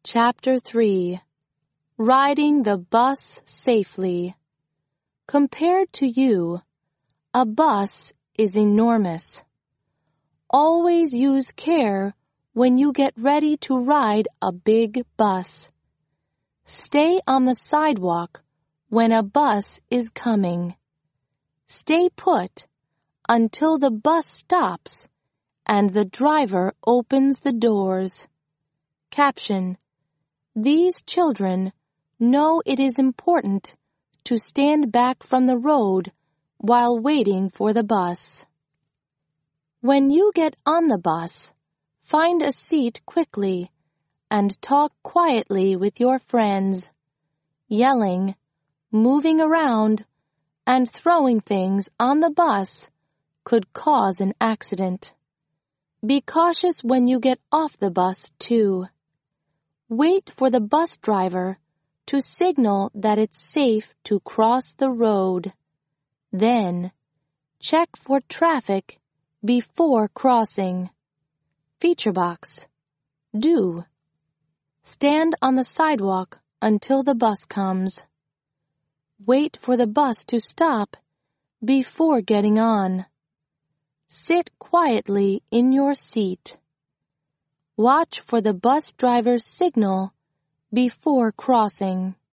Chapter 3. Riding the Bus Safely. Compared to you, a bus is enormous. Always use care when you get ready to ride a big bus. Stay on the sidewalk when a bus is coming. Stay put until the bus stops and the driver opens the doors. Caption: These children know it is important to stand back from the road while waiting for the bus. When you get on the bus, find a seat quickly and talk quietly with your friends. Yelling, moving around, and throwing things on the bus could cause an accident. Be cautious when you get off the bus, too. Wait for the bus driver to signal that it's safe to cross the road. Then, check for traffic before crossing. Feature box. Do. Stand on the sidewalk until the bus comes. Wait for the bus to stop before getting on. Sit quietly in your seat. Watch for the bus driver's signal before crossing.